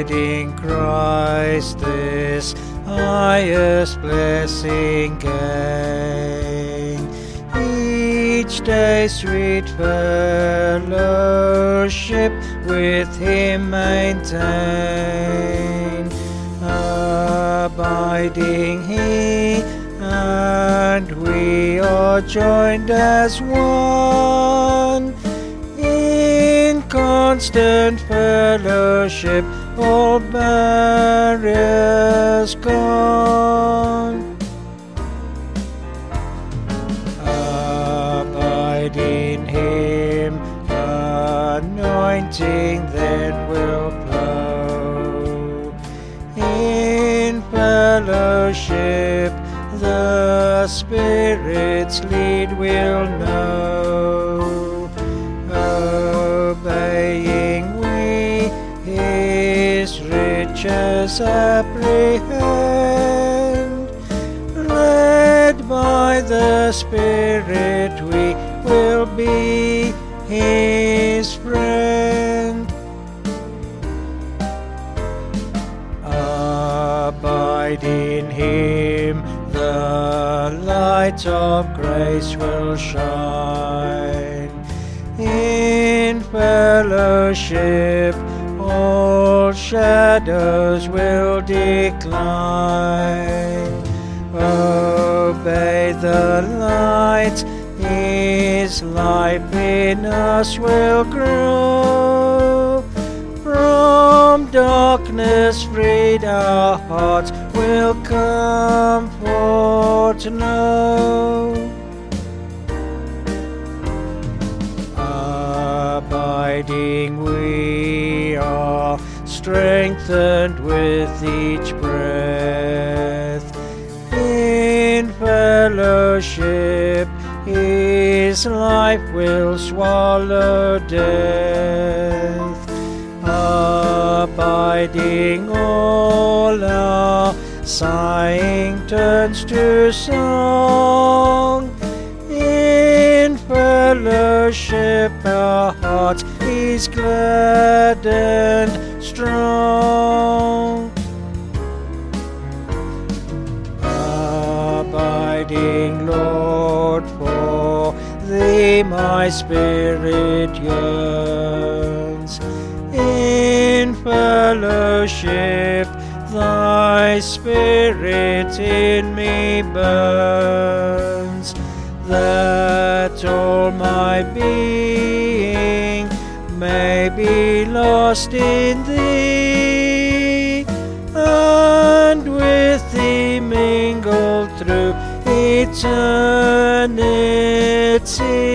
abiding Christ, this highest blessing gain. Each day sweet fellowship with Him maintain, abiding He and we are joined as one in constant fellowship, all barriers gone. Abide in Him, anointing then will flow. In fellowship the Spirit's lead will know, obeying we His riches apprehend. Led by the Spirit we will be His friend. Abide in Him, the light of grace will shine. In fellowship all shadows will decline. Obey the light, His life in us will grow. From darkness freed our hearts will comfort know. Abiding we are strengthened with each breath. In fellowship His life will swallow death. Abiding all our sighing turns to song. In fellowship our hearts He's glad and strong. Abiding Lord, for Thee my spirit yearns. In fellowship Thy Spirit in me burns, that all my being may be lost in Thee, and with Thee mingled through eternity.